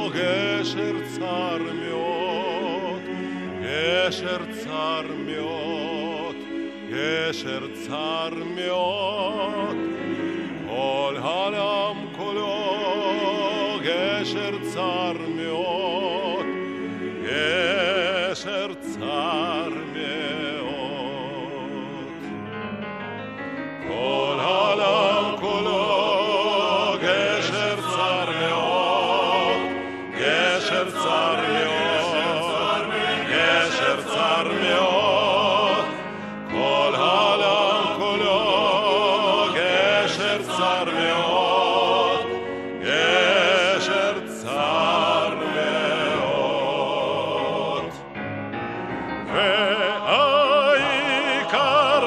גשר צר מאוד, גשר צר מאוד, גשר צר מאוד, כל העולם כולו גשר צר מאוד, גשר צר מאוד, כל העולם כולו גשר צר מאוד, גשר צר מאוד, גשר צר מאוד, כל העולם כולו גשר צר מאוד, גשר צר מאוד. והעיקר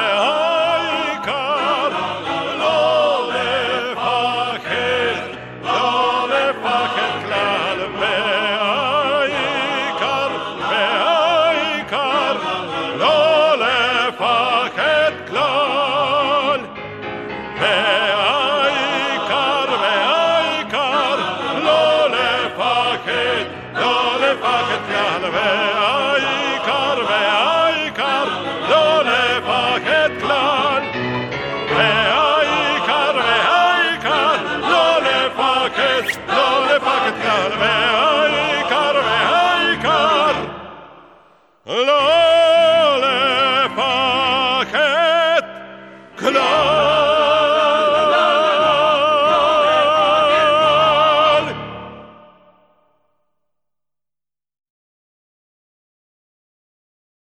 לא לפחד, לא לפחד כלל, והעיקר לא לפחד כלל, והעיקר לא לפחד, לא לפחד כלל.